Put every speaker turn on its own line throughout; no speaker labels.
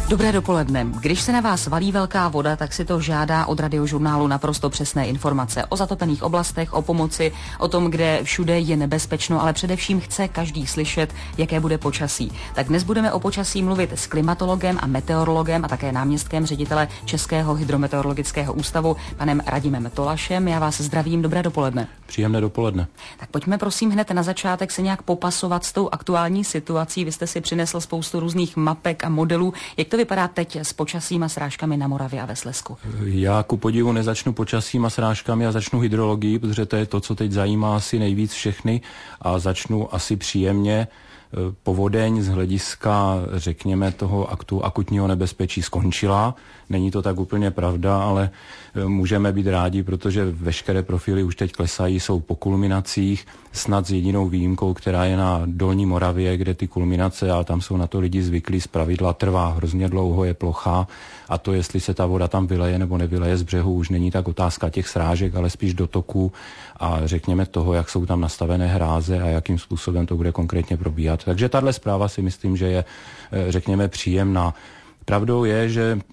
Dobré dopoledne. Když se na vás valí velká voda, tak si to žádá od Radiožurnálu naprosto přesné informace o zatopených oblastech, o pomoci, o tom, kde všude je nebezpečno, ale především chce každý slyšet, jaké bude počasí. Tak dnes budeme o počasí mluvit s klimatologem a meteorologem a také náměstkem ředitele Českého hydrometeorologického ústavu, panem Radimem Tolašem. Já vás zdravím, dobré dopoledne.
Příjemné dopoledne.
Tak pojďme prosím hned na začátek se nějak popasovat s tou aktuální situací. Vy jste si přinesl spoustu různých mapek a modelů. Jak to vypadá teď s počasím a srážkami na Moravě a ve Slezsku?
Já ku podivu nezačnu počasím a srážkami a začnu hydrologií, protože to je to, co teď zajímá asi nejvíc všechny, a začnu asi příjemně. Povodeň z hlediska, řekněme, toho akutního nebezpečí skončila. Není to tak úplně pravda, ale můžeme být rádi, protože veškeré profily už teď klesají, jsou po kulminacích, snad s jedinou výjimkou, která je na Dolní Moravě, kde ty kulminace, a tam jsou na to lidi zvyklí, zpravidla trvá hrozně dlouho, je plochá, a to, jestli se ta voda tam vyleje nebo nevyleje z břehu, už není tak otázka těch srážek, ale spíš dotoků a řekněme toho, jak jsou tam nastavené hráze a jakým způsobem to bude konkrétně probíhat. Takže tahle zpráva si myslím, že je, řekněme, příjemná. Pravdou je,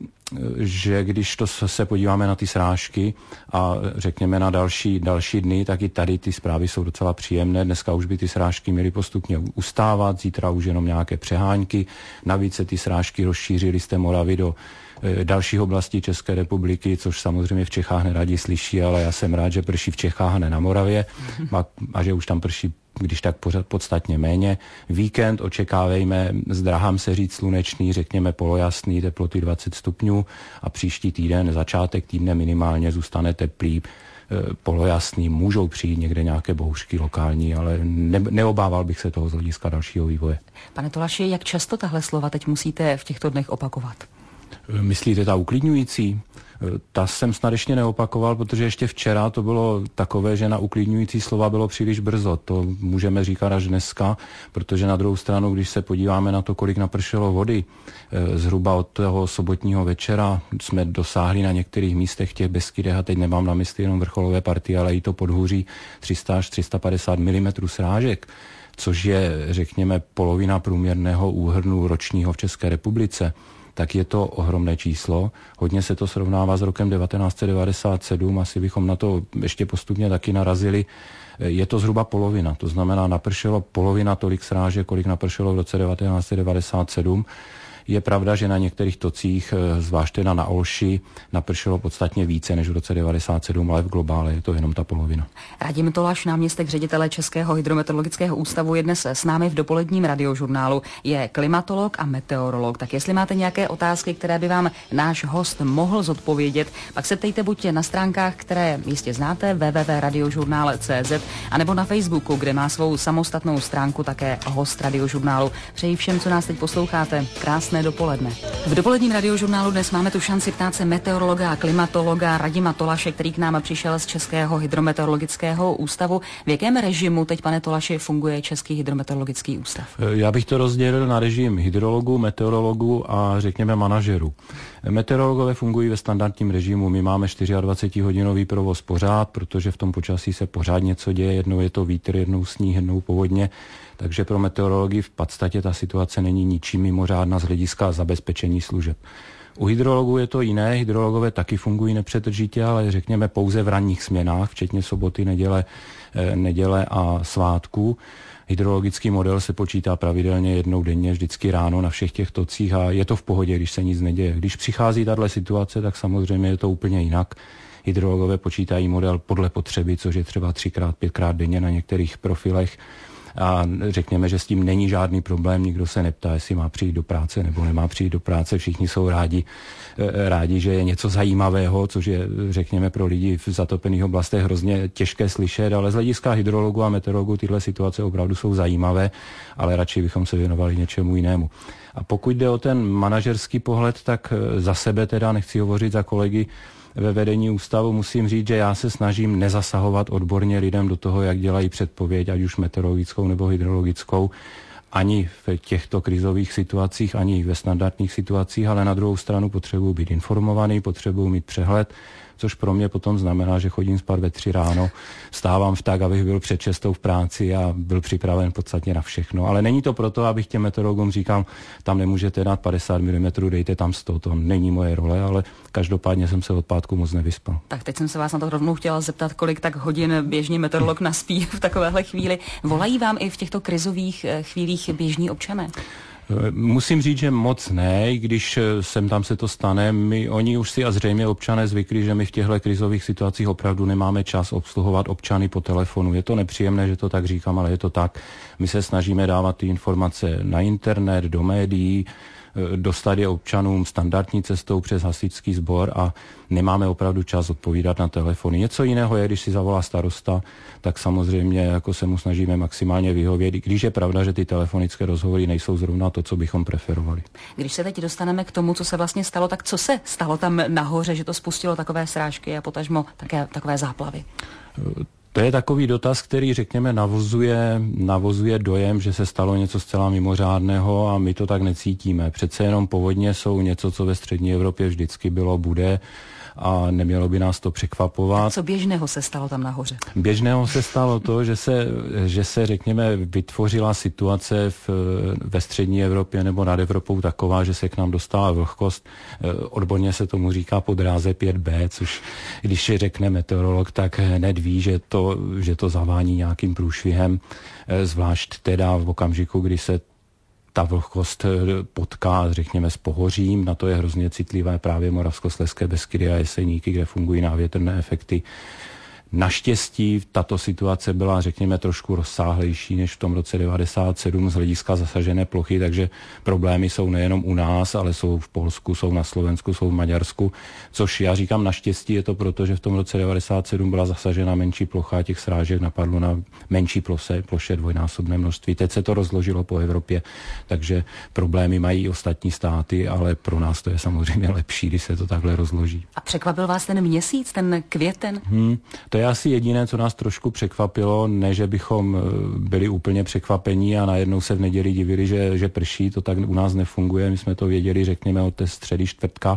že když to se podíváme na ty srážky a řekněme na další dny, tak i tady ty zprávy jsou docela příjemné. Dneska už by ty srážky měly postupně ustávat, zítra už jenom nějaké přehánky. Navíc se ty srážky rozšířily z té Moravy do dalších oblastí České republiky, což samozřejmě v Čechách neradi slyší, ale já jsem rád, že prší v Čechách a ne na Moravě a že už tam prší když tak podstatně méně. Víkend očekávejme, zdráhám se říct slunečný, řekněme polojasný, teploty 20 stupňů a příští týden, začátek týdne minimálně zůstane teplý, polojasný, můžou přijít někde nějaké bouřky lokální, ale neobával bych se toho z hlediska dalšího vývoje.
Pane Tolaši, jak často tahle slova teď musíte v těchto dnech opakovat?
Myslíte ta uklidňující? Ta jsem snad ještě neopakoval, protože ještě včera to bylo takové, že na uklidňující slova bylo příliš brzo. To můžeme říkat až dneska, protože na druhou stranu, když se podíváme na to, kolik napršelo vody, zhruba od toho sobotního večera jsme dosáhli na některých místech těch Beskydech, a teď nemám na mysli jenom vrcholové partie, ale i to podhůří 300 až 350 mm srážek, což je, řekněme, polovina průměrného úhrnu ročního v České republice, tak je to ohromné číslo. Hodně se to srovnává s rokem 1997, asi bychom na to ještě postupně taky narazili. Je to zhruba polovina, to znamená napršelo polovina tolik srážek, kolik napršelo v roce 1997. Je pravda, že na některých tocích, zvláště na Olši, napršelo podstatně více než v roce 1997, ale v globále je to jenom ta polovina.
Radim Tolaš, náměstek ředitele Českého hydrometeorologického ústavu, je dnes s námi v dopoledním Radiožurnálu. Je klimatolog a meteorolog. Tak jestli máte nějaké otázky, které by vám náš host mohl zodpovědět, pak se ptejte buď na stránkách, které jistě znáte, www.radiožurnál.cz, anebo na Facebooku, kde má svou samostatnou stránku také host Radiožurnálu. Přeji všem, co nás teď posloucháte, krásné dopoledne. V dopoledním Radiožurnálu dnes máme tu šanci ptát se meteorologa a klimatologa Radima Tolaše, který k nám přišel z Českého hydrometeorologického ústavu. V jakém režimu teď, pane Tolaši, funguje Český hydrometeorologický ústav? Já
bych to rozdělil na režim hydrologů, meteorologů a řekněme manažerů. Meteorologové fungují ve standardním režimu. My máme 24hodinový provoz pořád, protože v tom počasí se pořád něco děje. Jednou je to vítr, jednou sníh, jednou povodně. Takže pro meteorologii v podstatě ta situace není ničím mimořádná z hlediska zabezpečení služeb. U hydrologů je to jiné, hydrologové taky fungují nepřetržitě, ale řekněme pouze v ranních směnách, včetně soboty, neděle a svátků. Hydrologický model se počítá pravidelně jednou denně, vždycky ráno na všech těch tocích, a je to v pohodě, když se nic neděje. Když přichází tato situace, tak samozřejmě je to úplně jinak. Hydrologové počítají model podle potřeby, což je třeba 3x, 5x denně na některých profilech. A řekněme, že s tím není žádný problém, nikdo se neptá, jestli má přijít do práce nebo nemá přijít do práce, všichni jsou rádi, že je něco zajímavého, což je, řekněme, pro lidi v zatopených oblastech hrozně těžké slyšet, ale z hlediska hydrologů a meteorologů tyhle situace opravdu jsou zajímavé, ale radši bychom se věnovali něčemu jinému. A pokud jde o ten manažerský pohled, tak za sebe teda nechci hovořit za kolegy ve vedení ústavu, musím říct, že já se snažím nezasahovat odborně lidem do toho, jak dělají předpověď, ať už meteorologickou nebo hydrologickou, ani v těchto krizových situacích, ani ve standardních situacích, ale na druhou stranu potřebuji být informovaný, potřebuji mít přehled, což pro mě potom znamená, že chodím spát ve 3 ráno, vstávám tak, abych byl před 6 v práci a byl připraven podstatně na všechno. Ale není to proto, abych těm meteorologům říkal, tam nemůžete dát 50 mm, dejte tam 100, to není moje role, ale každopádně jsem se od pátku moc nevyspal.
Tak teď jsem se vás na to rovnou chtěla zeptat, kolik tak hodin běžný meteorolog naspí v takovéhle chvíli. Volají vám i v těchto krizových chvílích běžní občané?
Musím říct, že moc ne, když sem tam se to stane. Oni už si a zřejmě občané zvykli, že my v těchto krizových situacích opravdu nemáme čas obsluhovat občany po telefonu. Je to nepříjemné, že to tak říkám, ale je to tak. My se snažíme dávat ty informace na internet, do médií, dostat je občanům standardní cestou přes hasičský sbor a nemáme opravdu čas odpovídat na telefony. Něco jiného je, když si zavolá starosta, tak samozřejmě jako se mu snažíme maximálně vyhovět, i když je pravda, že ty telefonické rozhovory nejsou zrovna to, co bychom preferovali.
Když se teď dostaneme k tomu, co se vlastně stalo, tak co se stalo tam nahoře, že to spustilo takové srážky a potažmo také takové záplavy?
To je takový dotaz, který, řekněme, navozuje dojem, že se stalo něco zcela mimořádného a my to tak necítíme. Přece jenom povodně jsou něco, co ve střední Evropě vždycky bylo, bude a nemělo by nás to překvapovat.
A co běžného se stalo tam nahoře?
Běžného se stalo to, že se řekněme, vytvořila situace ve střední Evropě nebo nad Evropou taková, že se k nám dostala vlhkost. Odborně se tomu říká podráze 5B, což když je řekne meteorolog, tak hned ví, že to zavání nějakým průšvihem, zvlášť teda v okamžiku, kdy se ta vlhkost potká, řekněme, s pohořím. Na to je hrozně citlivé právě Moravskoslezské Beskydy a Jeseníky, kde fungují návětrné efekty. Naštěstí tato situace byla, řekněme, trošku rozsáhlejší než v tom roce 1997 z hlediska zasažené plochy, takže problémy jsou nejenom u nás, ale jsou v Polsku, jsou na Slovensku, jsou v Maďarsku, což já říkám naštěstí, je to proto, že v tom roce 1997 byla zasažena menší plocha a těch srážek napadlo na menší ploše dvojnásobné množství. Teď se to rozložilo po Evropě, takže problémy mají i ostatní státy, ale pro nás to je samozřejmě lepší, když se to takhle rozloží.
A překvapil vás ten měsíc, ten květen?
To je asi jediné, co nás trošku překvapilo, ne, že bychom byli úplně překvapení a najednou se v neděli divili, že prší, to tak u nás nefunguje, my jsme to věděli, řekněme, od té středy čtvrtka.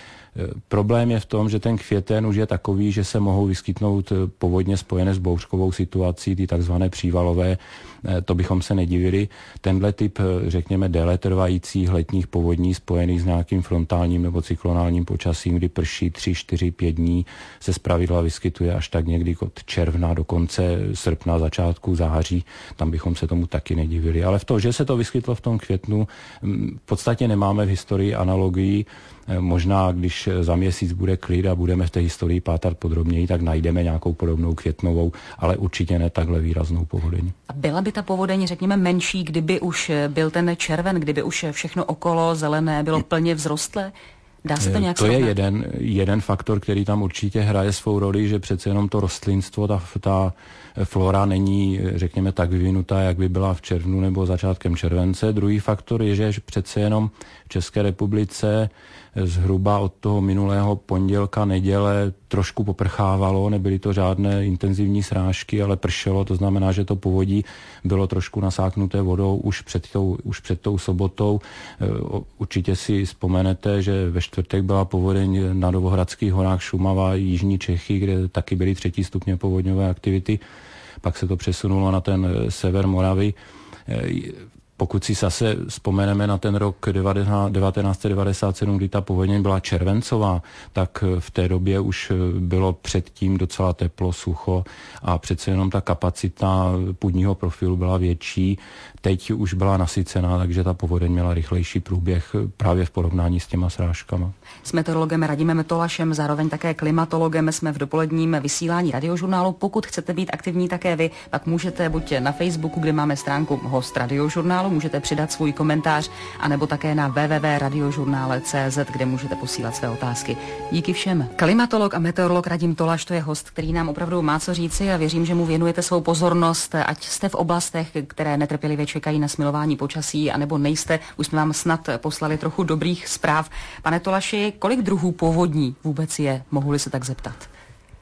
Problém je v tom, že ten květen už je takový, že se mohou vyskytnout povodně spojené s bouřkovou situací, ty takzvané přívalové, to bychom se nedivili. Tenhle typ, řekněme, déle trvajících letních povodní spojených s nějakým frontálním nebo cyklonálním počasím, kdy prší 3, 4, 5 dní, se zpravidla vyskytuje až tak někdy od června do konce srpna, začátku září, tam bychom se tomu taky nedivili. Ale v to, že se to vyskytlo v tom květnu, v podstatě nemáme v historii analogii. Možná, když za měsíc bude klid a budeme v té historii pátat podrobněji, tak najdeme nějakou podobnou květnovou, ale určitě ne takhle výraznou povodeň.
A byla by ta povodeň, řekněme, menší, kdyby už byl ten červen, kdyby už všechno okolo zelené bylo plně vzrostlé? Dá se to nějak
srovnat? To je jeden faktor, který tam určitě hraje svou roli, že přece jenom to rostlinstvo, ta flora není, řekněme, tak vyvinutá, jak by byla v červnu nebo začátkem července. Druhý faktor je, že přece jenom v České republice zhruba od toho minulého pondělka, neděle trošku poprchávalo, nebyly to žádné intenzivní srážky, ale pršelo, to znamená, že to povodí bylo trošku nasáknuté vodou už před tou sobotou. Určitě si vzpomenete, že ve čtvrtek byla povodeň na Novohradských horách, Šumava, Jižní Čechy, kde taky byly 3. stupně povodňové aktivity. Pak se to přesunulo na ten sever Moravy. Pokud si zase vzpomeneme na ten rok 1997, kdy ta povodně byla červencová, tak v té době už bylo předtím docela teplo, sucho a přece jenom ta kapacita půdního profilu byla větší. Teď už byla nasycená, takže ta povodeň měla rychlejší průběh právě v porovnání s těma srážkama.
S meteorologem Radimem Tolašem, zároveň také klimatologem, jsme v dopoledním vysílání Radiožurnálu. Pokud chcete být aktivní také vy, pak můžete buď na Facebooku, kde máme stránku Host Radiožurnálu, můžete přidat svůj komentář, anebo také na www.radiožurnale.cz, kde můžete posílat své otázky. Díky všem. Klimatolog a meteorolog Radim Tolaš, to je host, který nám opravdu má co říci a věřím, že mu věnujete svou pozornost, ať jste v oblastech, které netrpělivě čekají na smilování počasí, anebo nejste. Už jsme vám snad poslali trochu dobrých zpráv. Pane Tolaši, kolik druhů povodní vůbec je? Mohu-li se tak zeptat?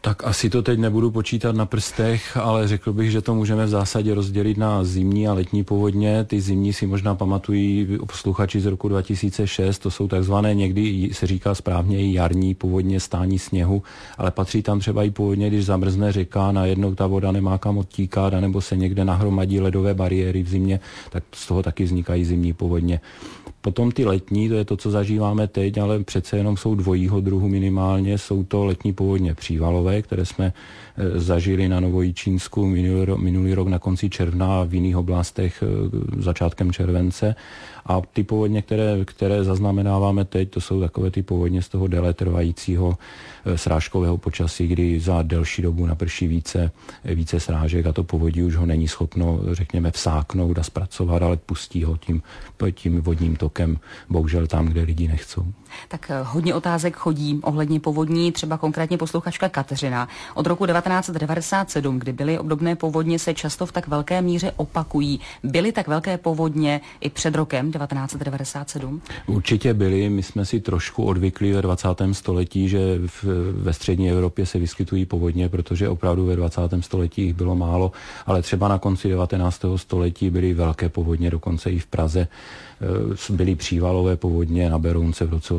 Tak asi to teď nebudu počítat na prstech, ale řekl bych, že to můžeme v zásadě rozdělit na zimní a letní povodně. Ty zimní si možná pamatují posluchači z roku 2006, to jsou takzvané, někdy se říká správně i jarní povodně, stání sněhu, ale patří tam třeba i povodně, když zamrzne řeka, najednou ta voda nemá kam odtíkat, anebo se někde nahromadí ledové bariéry v zimě, tak z toho taky vznikají zimní povodně. Potom ty letní, to je to, co zažíváme teď, ale přece jenom jsou dvojího druhu minimálně. Jsou to letní povodně přívalové, které jsme zažili na Novojičínsku minulý rok na konci června a v jiných oblastech začátkem července. A ty povodně, které zaznamenáváme teď, to jsou takové ty povodně z toho déle trvajícího srážkového počasí, kdy za delší dobu naprší více srážek a to povodí už ho není schopno, řekněme, vsáknout a zpracovat, ale pustí ho tím vodním tokem, bohužel tam, kde lidi nechcou.
Tak hodně otázek chodí ohledně povodní, třeba konkrétně posluchačka Kateřina. Od roku 1997, kdy byly obdobné povodně, se často v tak velké míře opakují. Byly tak velké povodně i před rokem 1997? Určitě
byly. My jsme si trošku odvykli ve 20. století, že ve střední Evropě se vyskytují povodně, protože opravdu ve 20. století jich bylo málo, ale třeba na konci 19. století byly velké povodně, dokonce i v Praze. Byly přívalové povodně na Berounce v roce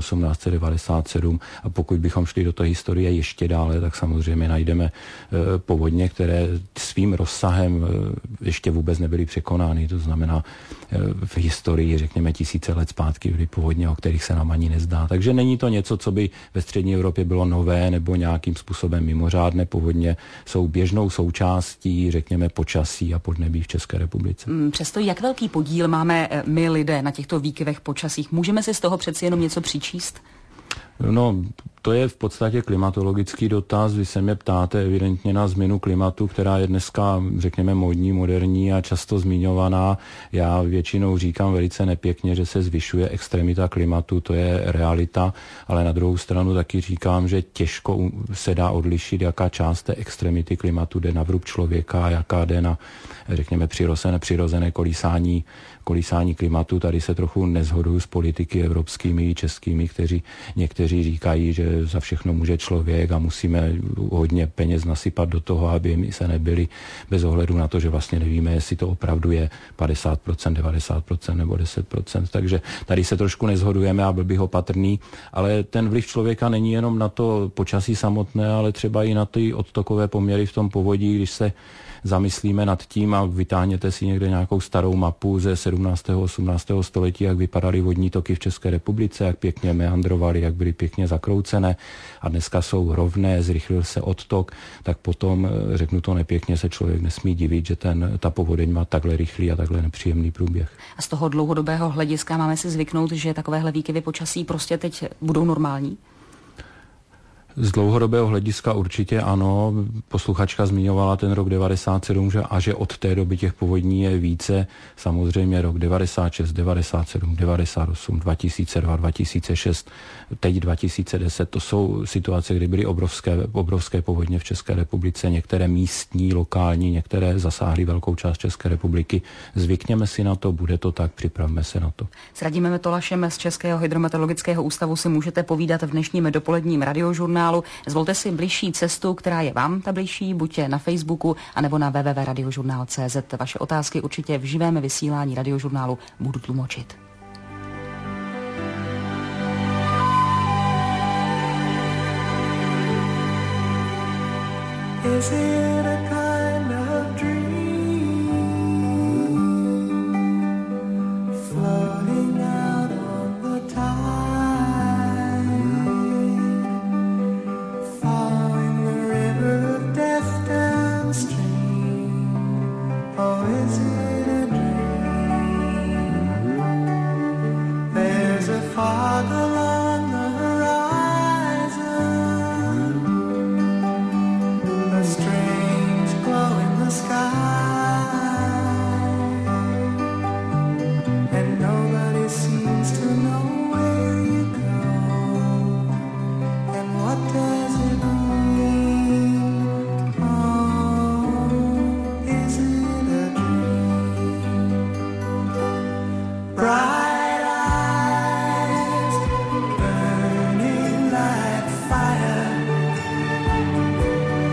1897 a pokud bychom šli do té historie ještě dále, tak samozřejmě najdeme povodně, které svým rozsahem ještě vůbec nebyly překonány. To znamená, v historii, řekněme, tisíce let zpátky byly povodně, o kterých se nám ani nezdá. Takže není to něco, co by ve střední Evropě bylo nové nebo nějakým způsobem mimořádné. Povodně jsou běžnou součástí, řekněme, počasí a podnebí v České republice.
Přesto jak velký podíl máme my lidé na těchto výkyvech počasích? Můžeme si z toho přeci jenom něco přičíst?
No, to je v podstatě klimatologický dotaz. Vy se mě ptáte evidentně na změnu klimatu, která je dneska, řekněme, módní, moderní a často zmiňovaná. Já většinou říkám velice nepěkně, že se zvyšuje extremita klimatu, to je realita, ale na druhou stranu taky říkám, že těžko se dá odlišit, jaká část té extremity klimatu jde na vrub člověka a jaká jde na, řekněme, přirozené kolísání klimatu. Tady se trochu neshoduju s politiky evropskými i českými, někteří říkají, že za všechno může člověk a musíme hodně peněz nasypat do toho, aby se nebyli bez ohledu na to, že vlastně nevíme, jestli to opravdu je 50%, 90% nebo 10%. Takže tady se trošku neshodujeme a byl bych opatrný, ale ten vliv člověka není jenom na to počasí samotné, ale třeba i na ty odtokové poměry v tom povodí, když se zamyslíme nad tím a vytáhněte si někde nějakou starou mapu ze 17. 18. století, jak vypadaly vodní toky v České republice, jak pěkně meandrovaly, jak byly pěkně zakroucené a dneska jsou rovné, zrychlil se odtok, tak potom, řeknu to nepěkně, se člověk nesmí divit, že ta povodeň má takhle rychlý a takhle nepříjemný průběh.
A z toho dlouhodobého hlediska máme si zvyknout, že takovéhle výkyvy počasí prostě teď budou normální?
Z dlouhodobého hlediska určitě ano. Posluchačka zmiňovala ten rok 97, že od té doby těch povodní je více. Samozřejmě rok 96, 97, 98, 2002, 2006, teď 2010. To jsou situace, kdy byly obrovské povodně v České republice. Některé místní, lokální, některé zasáhly velkou část České republiky. Zvykněme si na to, bude to tak, připravme se na to.
S Radimem Metolášem z Českého hydrometeorologického ústavu si můžete povídat v dnešním dopoledním radiožurnálu. Zvolte si bližší cestu, která je vám ta bližší, buďte na Facebooku anebo na www.radiožurnál.cz. Vaše otázky určitě v živém vysílání radiožurnálu budu tlumočit. Is it a kind of dream floating out on the tide, following the river of death downstream? Or is it a dream? There's a fog along the strange glow in the sky, and nobody seems to know where you go, and what does it mean? Oh, is it a dream? Bright eyes burning like fire,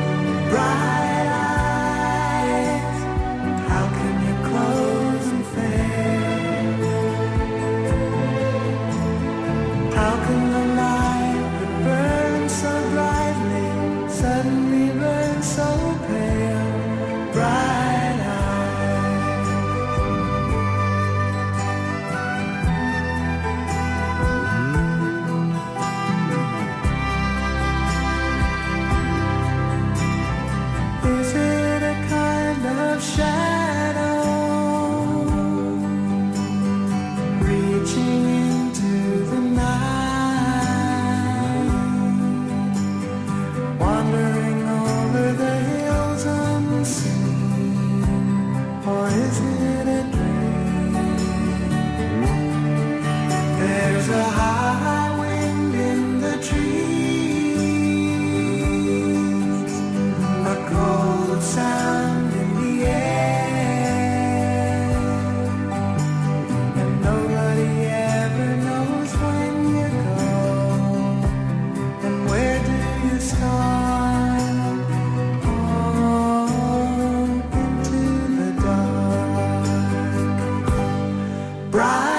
a high wind in the trees, a cold sound in the air, and nobody ever knows when you go and where do you start. Oh, into the dark, bright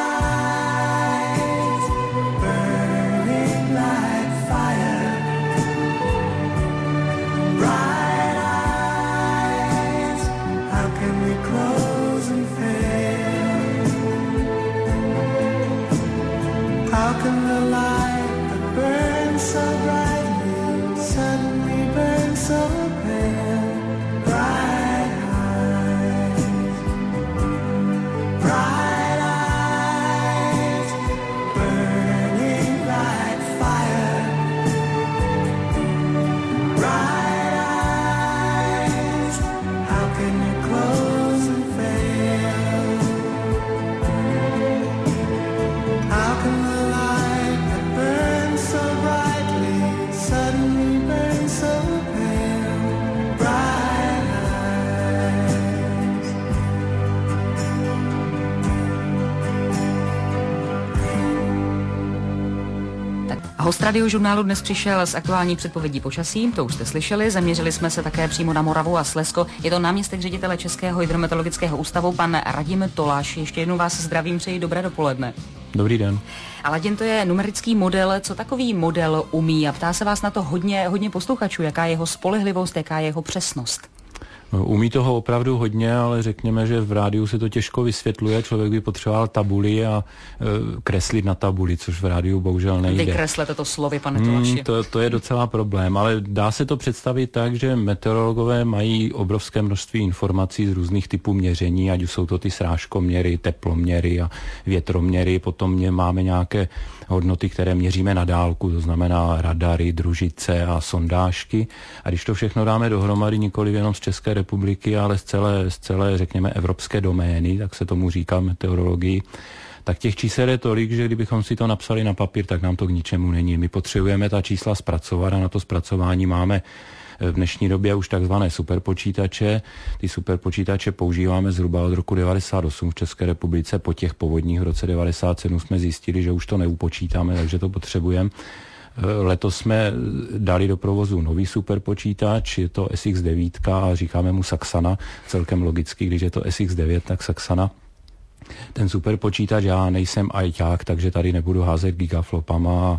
Host Radiožurnálu dnes přišel s aktuální předpovědí počasí, to už jste slyšeli, zaměřili jsme se také přímo na Moravu a Slezsko. Je to náměstek ředitele Českého hydrometeorologického ústavu, pan Radim Toláš. Ještě jednou vás zdravím, přeji dobré dopoledne.
Dobrý den.
A Laděn, to je numerický model. Co takový model umí? A ptá se vás na to hodně posluchačů, jaká je jeho spolehlivost, jaká je jeho přesnost.
Umí toho opravdu hodně, ale řekněme, že v rádiu se to těžko vysvětluje. Člověk by potřeboval tabuli a kreslit na tabuli, což v rádiu bohužel nejde.
Vykreslete to slovy, pane Toláši.
To je docela problém, ale dá se to představit tak, že meteorologové mají obrovské množství informací z různých typů měření, ať už jsou to ty srážkoměry, teploměry a větroměry. Potom máme nějaké hodnoty, které měříme na dálku, to znamená radary, družice a sondážky. A když to všechno dáme dohromady, nikoli jenom z České republiky, ale z celé, řekněme, evropské domény, tak se tomu říká meteorologii, tak těch čísel je tolik, že kdybychom si to napsali na papír, tak nám to k ničemu není. My potřebujeme ta čísla zpracovat a na to zpracování máme v dnešní době už takzvané superpočítače. Ty superpočítače používáme zhruba od roku 98 v České republice. Po těch povodních v roce 97 jsme zjistili, že už to neupočítáme, takže to potřebujeme. Letos jsme dali do provozu nový superpočítač, je to SX9 a říkáme mu Saxana, celkem logicky, když je to SX9, tak Saxana. Ten superpočítač, já nejsem ajťák, takže tady nebudu házet gigaflopama,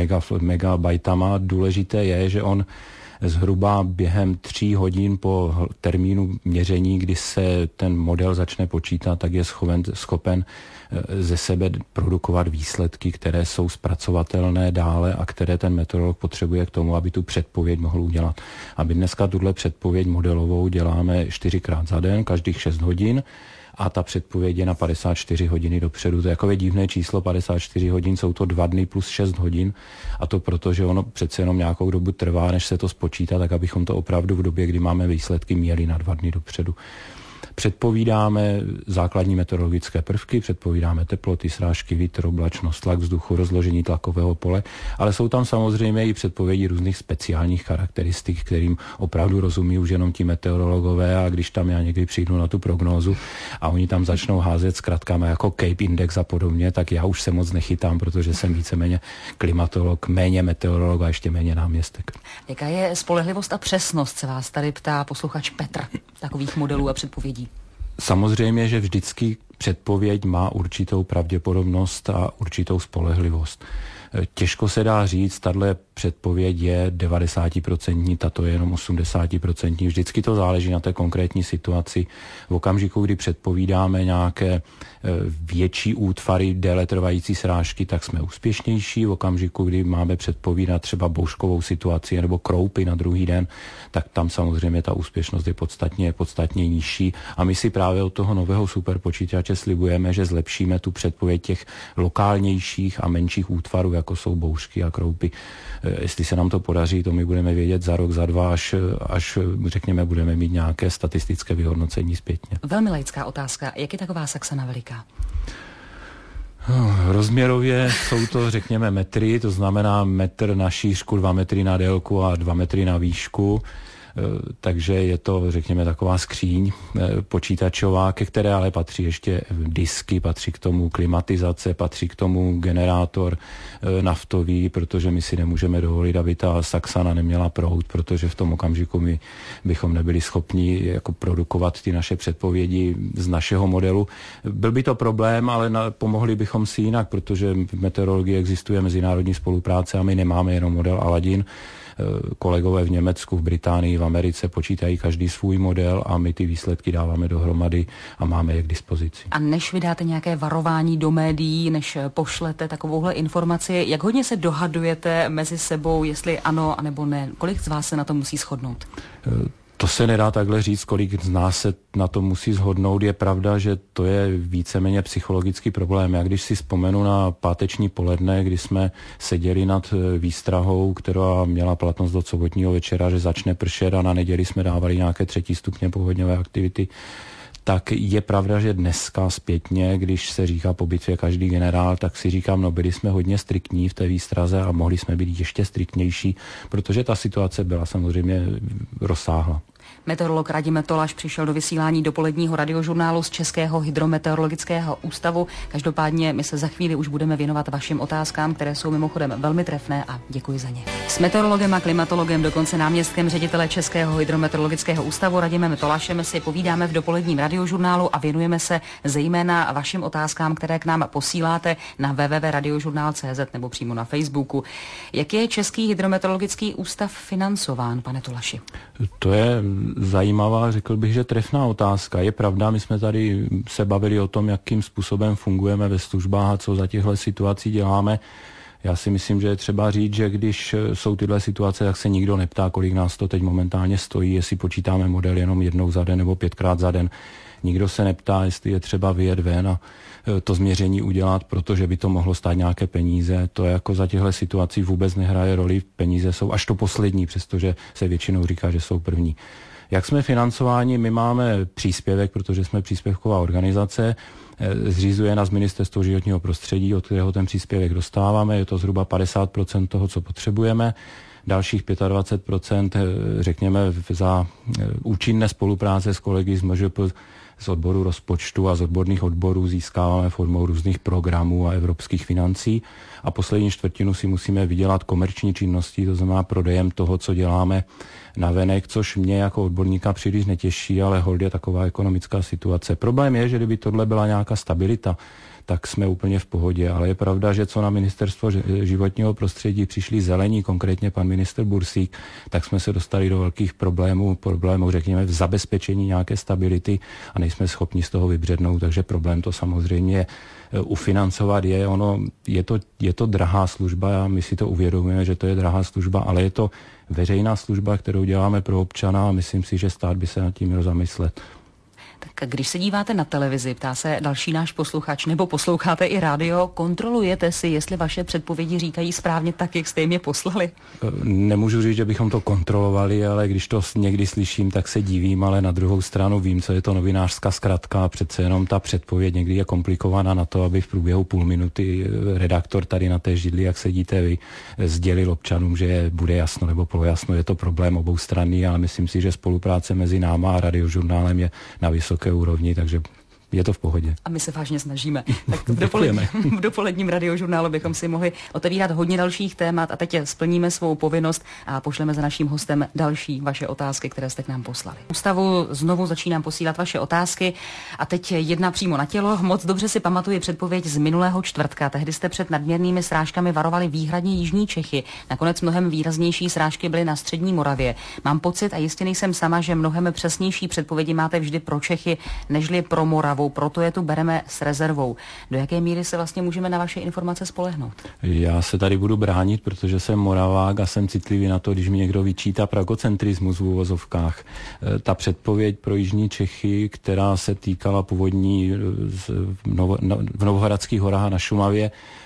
megabajtama. Důležité je, že on zhruba během 3 hodin po termínu měření, kdy se ten model začne počítat, tak je schopen ze sebe produkovat výsledky, které jsou zpracovatelné dále a které ten meteorolog potřebuje k tomu, aby tu předpověď mohl udělat. Aby dneska tuhle předpověď modelovou děláme 4krát za den, každých 6 hodin, a ta předpověď je na 54 hodiny dopředu. To je takové divné číslo, 54 hodin, jsou to 2 dny plus 6 hodin, a to proto, že ono přece jenom nějakou dobu trvá, než se to spočítá, tak abychom to opravdu v době, kdy máme výsledky, měli na 2 dny dopředu. Předpovídáme základní meteorologické prvky, předpovídáme teploty, srážky, vítr, oblačnost, tlak vzduchu, rozložení tlakového pole, ale jsou tam samozřejmě i předpovědi různých speciálních charakteristik, kterým opravdu rozumí už jenom ti meteorologové, a když tam já někdy přijdu na tu prognózu a oni tam začnou házet zkratkami jako Cape Index a podobně, tak já už se moc nechytám, protože jsem víceméně klimatolog, méně meteorolog a ještě méně náměstek.
Jaká je spolehlivost a přesnost, se vás tady ptá posluchač Petr, takových modelů a předpovědí?
Samozřejmě, že vždycky předpověď má určitou pravděpodobnost a určitou spolehlivost. Těžko se dá říct, tahle předpověď je 90%, tato je jenom 80%. Vždycky to záleží na té konkrétní situaci. V okamžiku, kdy předpovídáme nějaké větší útvary, déle trvající srážky, tak jsme úspěšnější. V okamžiku, kdy máme předpovídat třeba bouřkovou situaci nebo kroupy na druhý den, tak tam samozřejmě ta úspěšnost je podstatně nižší. A my si právě od toho nového superpočítače slibujeme, že zlepšíme tu předpověď těch lokálnějších a menších útvarů, jako jsou bouřky a kroupy. Jestli se nám to podaří, to my budeme vědět za rok, za 2, až řekněme, budeme mít nějaké statistické vyhodnocení zpětně.
Velmi laická otázka. Jak je taková Saxana veliká?
Rozměrově jsou to, řekněme, metry, to znamená metr na šířku, 2 metry na délku a 2 metry na výšku. Takže je to, řekněme, taková skříň počítačová, ke které ale patří ještě disky, patří k tomu klimatizace, patří k tomu generátor naftový, protože my si nemůžeme dovolit, aby ta Saxana neměla proud, protože v tom okamžiku my bychom nebyli schopni jako produkovat ty naše předpovědi z našeho modelu. Byl by to problém, ale pomohli bychom si jinak, protože v meteorologii existuje mezinárodní spolupráce a my nemáme jenom model Aladin. Kolegové v Německu, v Británii, v Americe počítají každý svůj model a my ty výsledky dáváme dohromady a máme je k dispozici.
A než vydáte nějaké varování do médií, než pošlete takovouhle informaci, jak hodně se dohadujete mezi sebou, jestli ano, anebo ne? Kolik z vás se na to musí shodnout?
To se nedá takhle říct, kolik z nás se na to musí shodnout. Je pravda, že to je víceméně psychologický problém. Já když si vzpomenu na páteční poledne, kdy jsme seděli nad výstrahou, která měla platnost do sobotního večera, že začne pršet a na neděli jsme dávali nějaké 3. stupně povodňové aktivity, tak je pravda, že dneska zpětně, když se říká po bitvě každý generál, tak si říkám, no byli jsme hodně striktní v té výstraze a mohli jsme být ještě striktnější, protože ta situace byla samozřejmě rozsáhlá.
Meteorolog Radim Tolaš přišel do vysílání dopoledního radiožurnálu z Českého hydrometeorologického ústavu. Každopádně my se za chvíli už budeme věnovat vašim otázkám, které jsou mimochodem velmi trefné a děkuji za ně. S meteorologem a klimatologem, dokonce náměstkem ředitele Českého hydrometeorologického ústavu Radimem Tolašem si povídáme v dopoledním radiožurnálu a věnujeme se zejména vašim otázkám, které k nám posíláte na www.radiožurnál.cz nebo přímo na Facebooku. Jak je Český hydrometeorologický ústav financován, pane Tolaši?
To je zajímavá, řekl bych, že trefná otázka. Je pravda, my jsme tady se bavili o tom, jakým způsobem fungujeme ve službách a co za těchto situací děláme. Já si myslím, že je třeba říct, že když jsou tyhle situace, tak se nikdo neptá, kolik nás to teď momentálně stojí, jestli počítáme model jenom jednou za den nebo 5krát za den. Nikdo se neptá, jestli je třeba vyjet ven a to změření udělat, protože by to mohlo stát nějaké peníze. To jako za těchto situací vůbec nehraje roli. Peníze jsou až to poslední, přestože se většinou říká, že jsou první. Jak jsme financováni? My máme příspěvek, protože jsme příspěvková organizace. Zřizuje nás Ministerstvo životního prostředí, od kterého ten příspěvek dostáváme. Je to zhruba 50% toho, co potřebujeme. Dalších 25%, řekněme, za účinné spolupráce s kolegy z MŽP, z odboru rozpočtu a z odborných odborů získáváme formou různých programů a evropských financí. A poslední čtvrtinu si musíme vydělat komerční činností, to znamená prodejem toho, co děláme navenek, což mě jako odborníka příliš netěší, ale hold je taková ekonomická situace. Problém je, že kdyby tohle byla nějaká stabilita, tak jsme úplně v pohodě, ale je pravda, že co na Ministerstvo životního prostředí přišli zelení, konkrétně pan ministr Bursík, tak jsme se dostali do velkých problémů, řekněme, v zabezpečení nějaké stability a nejsme schopni z toho vybřednout, takže problém to samozřejmě ufinancovat je. Je to drahá služba a my si to uvědomujeme, že to je drahá služba, ale je to veřejná služba, kterou děláme pro občana a myslím si, že stát by se nad tím měl zamyslet.
Tak když se díváte na televizi, ptá se další náš posluchač, nebo posloucháte i rádio, kontrolujete si, jestli vaše předpovědi říkají správně tak, jak jste jim je poslali?
Nemůžu říct, že bychom to kontrolovali, ale když to někdy slyším, tak se divím, ale na druhou stranu vím, co je to novinářská zkratka. Přece jenom ta předpověď někdy je komplikovaná na to, aby v průběhu půl minuty redaktor tady na té židli, jak sedíte vy, sdělil občanům, že bude jasno nebo polojasno. Je to problém oboustranný, ale myslím si, že spolupráce mezi náma a radiožurnálem je na vysoké úrovni, takže je to v pohodě.
A my se vážně snažíme. Tak v dopoledním radiožurnálu bychom si mohli otevírat hodně dalších témat a teď splníme svou povinnost a pošleme za naším hostem další vaše otázky, které jste k nám poslali. Ústavu znovu začínám posílat vaše otázky a teď jedna přímo na tělo. Moc dobře si pamatuji předpověď z minulého čtvrtka. Tehdy jste před nadměrnými srážkami varovali výhradně jižní Čechy. Nakonec mnohem výraznější srážky byly na střední Moravě. Mám pocit, a jistě nejsem sama, že mnohem přesnější předpovědi máte vždy pro Čechy, nežli pro Moravu. Proto je tu bereme s rezervou. Do jaké míry se vlastně můžeme na vaše informace spolehnout? Já
se tady budu bránit, protože jsem Moravák a jsem citlivý na to, když mi někdo vyčítá pragocentrismus v úvozovkách. Ta předpověď pro jižní Čechy, která se týkala povodní v Novohradských horách na Šumavě,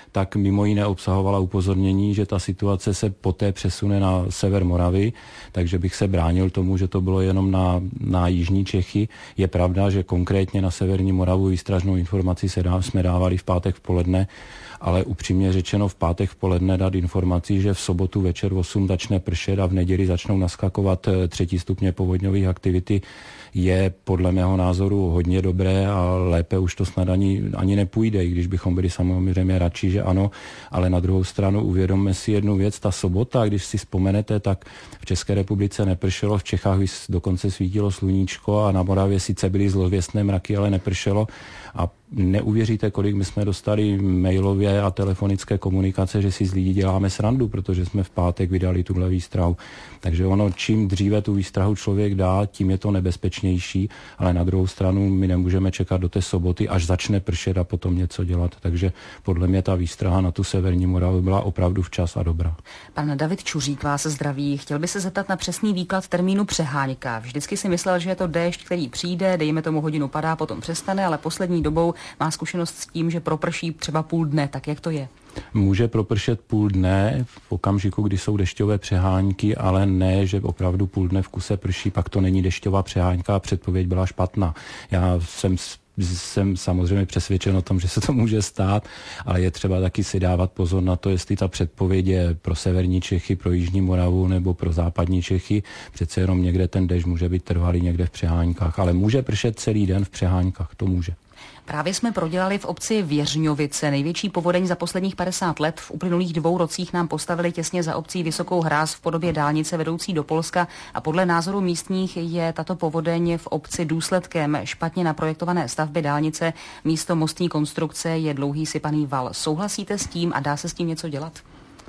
tak mimo jiné obsahovala upozornění, že ta situace se poté přesune na sever Moravy, takže bych se bránil tomu, že to bylo jenom na jižní Čechy. Je pravda, že konkrétně na severní Moravu výstražnou informaci jsme dávali v pátek v poledne, ale upřímně řečeno v pátek v poledne dát informaci, že v sobotu večer v 8 začne pršet a v neděli začnou naskakovat 3. stupně povodňových aktivity, je podle mého názoru hodně dobré a lépe už to snad ani nepůjde, i když bychom byli samozřejmě radši, že ano, ale na druhou stranu uvědomme si jednu věc, ta sobota, když si vzpomenete, tak v České republice nepršelo, v Čechách dokonce svítilo sluníčko a na Moravě sice byly zlověstné mraky, ale nepršelo a neuvěříte, kolik my jsme dostali mailově a telefonické komunikace, že si z lidí děláme srandu, protože jsme v pátek vydali tuhle výstrahu. Takže ono, čím dříve tu výstrahu člověk dá, tím je to nebezpečnější, ale na druhou stranu my nemůžeme čekat do té soboty, až začne pršet a potom něco dělat. Takže podle mě ta výstraha na tu severní Moravu byla opravdu včas a dobrá.
Pan David Čuřík vás zdraví. Chtěl by se zeptat na přesný výklad termínu přehánka. Vždycky si myslel, že je to déšť, který přijde, dejme tomu hodinu padá, potom přestane, ale poslední dobou má zkušenost s tím, že proprší třeba půl dne. Tak jak to je?
Může propršet půl dne v okamžiku, kdy jsou dešťové přehánky, ale ne, že opravdu půl dne v kuse prší, pak to není dešťová přehánka a předpověď byla špatná. Já jsem samozřejmě přesvědčen o tom, že se to může stát, ale je třeba taky si dávat pozor na to, jestli ta předpověď je pro severní Čechy, pro jižní Moravu nebo pro západní Čechy. Přece jenom někde ten déšť může být trvalý někde v přeháňkách, ale může pršet celý den v přeháňkách, to může.
Právě jsme prodělali v obci Věřňovice největší povodeň za posledních 50 let. V uplynulých 2 rocích nám postavili těsně za obcí vysokou hráz v podobě dálnice vedoucí do Polska a podle názoru místních je tato povodeň v obci důsledkem špatně naprojektované stavby dálnice. Místo mostní konstrukce je dlouhý sypaný val. Souhlasíte s tím a dá se s tím něco dělat?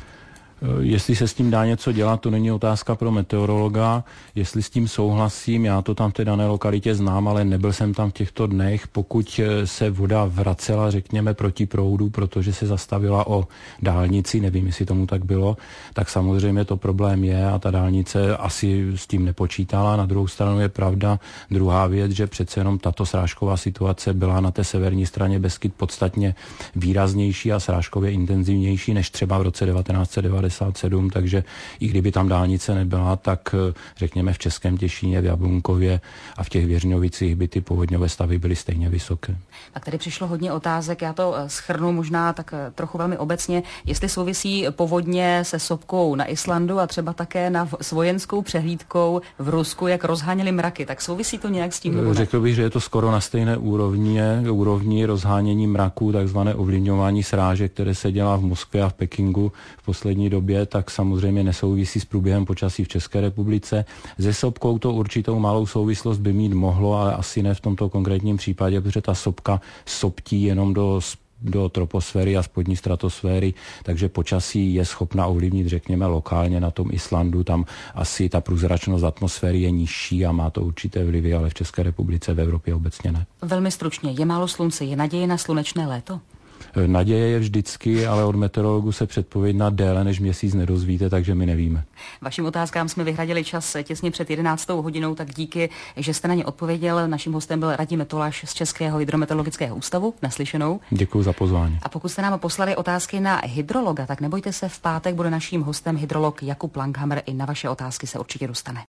Jestli se s tím dá něco dělat, to není otázka pro meteorologa. Jestli s tím souhlasím, já to tam v té dané lokalitě znám, ale nebyl jsem tam v těchto dnech. Pokud se voda vracela, řekněme, proti proudu, protože se zastavila o dálnici, nevím, jestli tomu tak bylo, tak samozřejmě to problém je a ta dálnice asi s tím nepočítala. Na druhou stranu je pravda druhá věc, že přece jenom tato srážková situace byla na té severní straně Beskyd podstatně výraznější a srážkově intenzivnější než třeba v roce 1990. Takže i kdyby tam dálnice nebyla, tak řekněme v Českém Těšíně, v Jablunkově a v těch Věřňovicích by ty povodňové stavy byly stejně vysoké.
Tak tady přišlo hodně otázek, já to shrnu možná tak trochu velmi obecně. Jestli souvisí povodně se sopkou na Islandu a třeba také s vojenskou přehlídkou v Rusku, jak rozháněli mraky, tak souvisí to nějak s tím?
Řekl bych, že je to skoro na stejné úrovni rozhánění mraků, takzvané ovlivňování srážek, které se dělá v Moskvě a v Pekingu v poslední době, tak samozřejmě nesouvisí s průběhem počasí v České republice. Se sopkou to určitou malou souvislost by mít mohlo, ale asi ne v tomto konkrétním případě, protože ta sopka soptí jenom do troposféry a spodní stratosféry, takže počasí je schopna ovlivnit, řekněme, lokálně na tom Islandu. Tam asi ta průzračnost atmosféry je nižší a má to určité vlivy, ale v České republice, v Evropě obecně ne.
Velmi stručně, je málo slunce, je naděje na slunečné léto?
Naděje je vždycky, ale od meteorologů se předpověď na déle než měsíc nedozvíte, takže my nevíme.
Vašim otázkám jsme vyhradili čas těsně před 11. hodinou, tak díky, že jste na ně odpověděl. Naším hostem byl Radim Toláš z Českého hydrometeorologického ústavu. Naslyšenou.
Děkuji za pozvání.
A pokud jste nám poslali otázky na hydrologa, tak nebojte se, v pátek bude naším hostem hydrolog Jakub Langhammer. I na vaše otázky se určitě dostane.